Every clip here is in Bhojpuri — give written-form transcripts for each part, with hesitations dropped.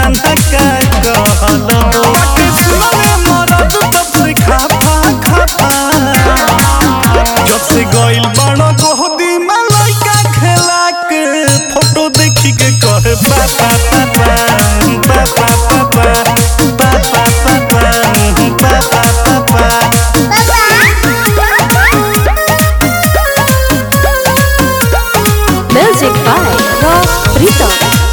दीवाना का कहलो बाटे सुनले मरद तब से खापा खापा जब से गइल बड़ो गोदी में लइका खेला के फोटो देखी के कहे पापा पापा पापा पापा पापा पापा पापा पापा Music by Rock Rhythm.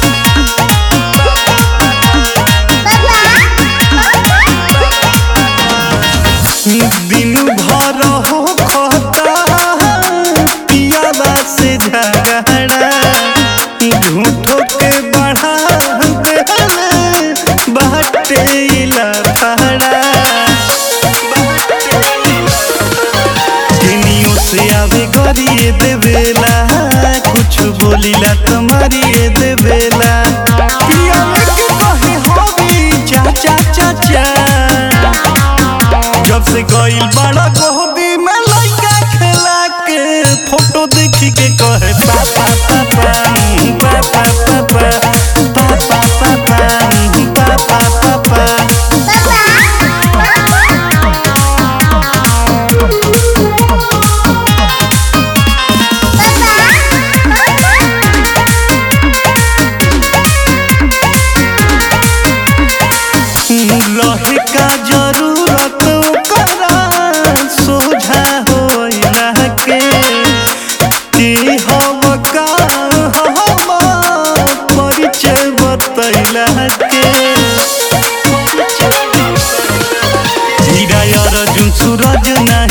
दिन भर हो खता पियाला से झगड़ा झूठो के बढ़ा देले बाटे लफड़ा किनियो से आवे गरिए देवेला कुछ बोलीला तो मारिए देवेला पियाला के कहे होबी चाचा चाचा जब से गइल बड़ा गोदी में लइका खेला के फोटो देखी के कहे पापा पापा पापा पापा पापा पापा पापा पापा रहे का जरूरत करा सोझा होइला के हम का हम परिचय बतैला के हीरा अर्जुन सूरज ना